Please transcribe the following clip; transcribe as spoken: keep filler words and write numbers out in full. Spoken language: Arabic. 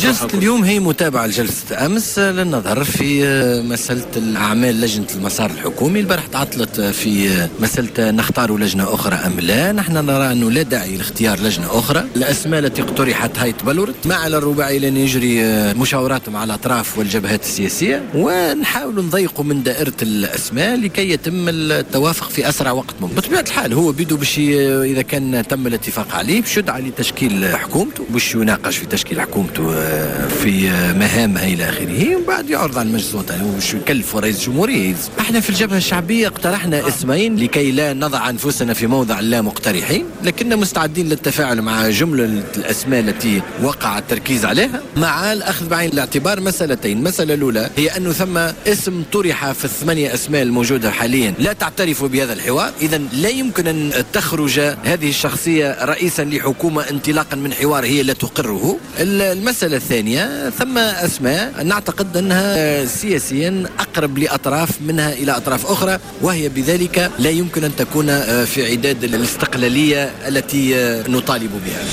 جلسة اليوم هي متابعة لجلسة أمس للنظر في مسألة الأعمال لجنة المسار الحكومي. البارح تعطلت في مسألة نختار لجنة أخرى أم لا. نحن نرى أنه لا داعي لاختيار لجنة أخرى. الأسماء التي اقترحت هاي تبلورت مع على الرباعي لن يجري مشاورات مع الأطراف والجبهات السياسية، ونحاول نضيقوا من دائرة الأسماء لكي يتم التوافق في أسرع وقت ممكن. بطبيعة الحال هو بيدو باش إذا كان تم الاتفاق عليه باش يدعى لتشكيل حكومته، باش يناقش في تشكيل حكومته في مهامها الى اخره، ومن بعد يعرض على المجلس الوطني وش يكلف رئيس الجمهوريه. احنا في الجبهه الشعبيه اقترحنا اسمين لكي لا نضع انفسنا في موضع لا مقترحين، لكننا مستعدين للتفاعل مع جمله الاسماء التي وقع التركيز عليها، مع الاخذ بعين الاعتبار مسالتين. المساله الاولى هي انه ثم اسم طرح في الثمانيه اسماء الموجوده حاليا لا تعترف بهذا الحوار، اذا لا يمكن ان تخرج هذه الشخصيه رئيسا لحكومه انطلاقا من حوار هي لا تقره. المسألة الثانية ثم أسماء نعتقد أنها سياسيا أقرب لأطراف منها إلى أطراف أخرى، وهي بذلك لا يمكن أن تكون في عداد الاستقلالية التي نطالب بها.